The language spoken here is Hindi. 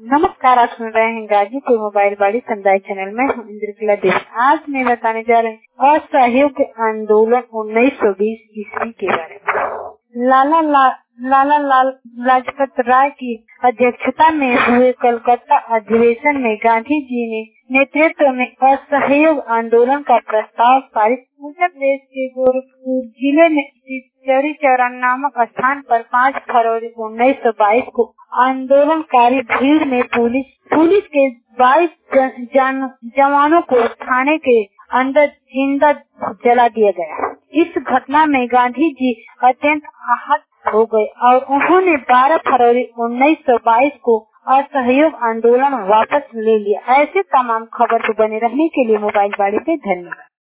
नमस्कार, आप सुन रहे हैं गाजीपुर मोबाइल बाड़ी समुदाय चैनल में इंद्रकला देवी। आज मैं बताने जा रहे हैं असहयोग आंदोलन 1920 ईस्वी के बारे में। लाला लाजपत राय की अध्यक्षता में हुए कलकत्ता अधिवेशन में गांधी जी ने नेतृत्व में असहयोग आंदोलन का प्रस्ताव पारित। उत्तर प्रदेश के गोरखपुर जिले में चौरी चौरा नामक स्थान पर 5 फरवरी 1922 को आंदोलनकारी भीड़ में पुलिस के 22 जवानों को थाने के अंदर जिंदा जला दिया गया। इस घटना में गांधी जी अत्यंत आहत हो गए और उन्होंने 12 फरवरी 1922 को असहयोग आंदोलन वापस ले लिया। ऐसे तमाम खबर को बने रहने के लिए मोबाइल बाड़ी पे धन्यवाद।